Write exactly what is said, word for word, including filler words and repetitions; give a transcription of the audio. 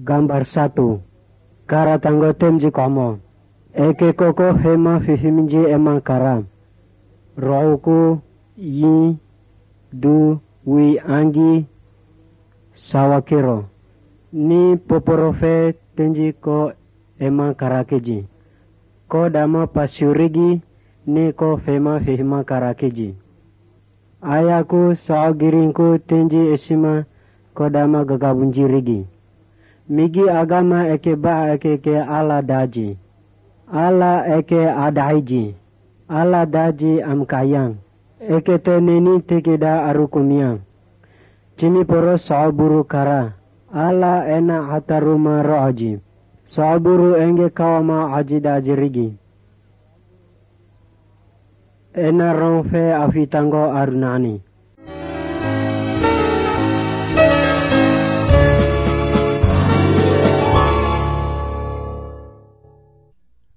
Gambar satu. Kara tanggo temji komo. Eke koko hema fifiminji ema kara. Rauku yi du wi angi sawakiro. Ni poporofe tenji ko ema karakeji. Ko dama pasyurigi ni ko fema fihima karakeji. Ayaku saogirinku tenji esima ko dama gagabunjirigi. Migi agama eke ba eke ke ala daji. Ala eke adaiji. Ala daji amkayang. Eke te neni tekeda arukumiang. Cini poro saoburu kara. Ala ena hataruma roaji. Saoburu enge kawama aji daji rigi. Ena ronfe afitango arunani.